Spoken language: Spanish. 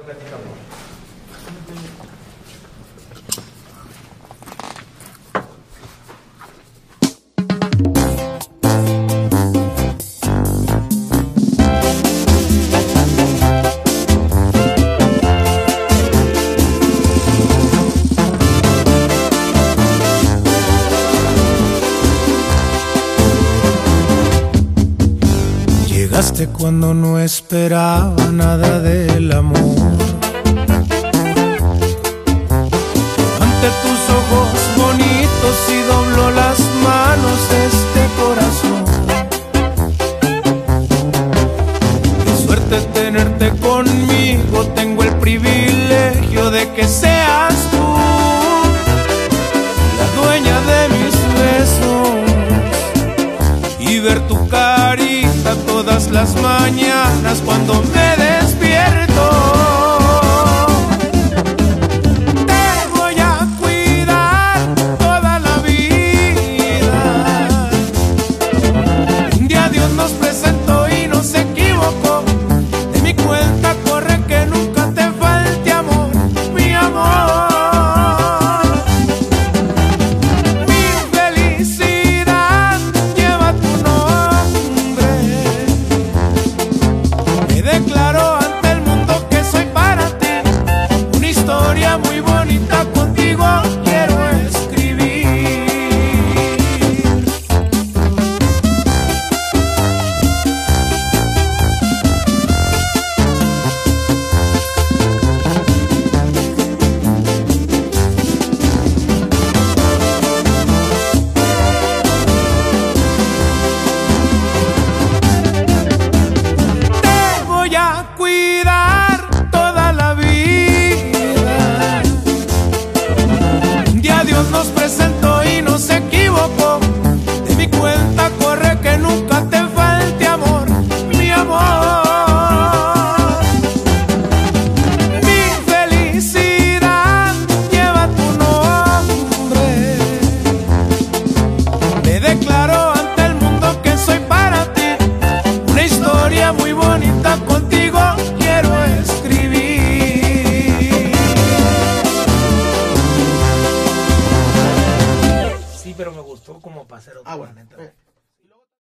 Llegaste cuando no esperaba nada del amor. Ante tus ojos bonitos y dobló las manos de este corazón. Qué suerte tenerte conmigo, tengo el privilegio de que seas tú la dueña de mis besos y ver tu carita todas las mañanas cuando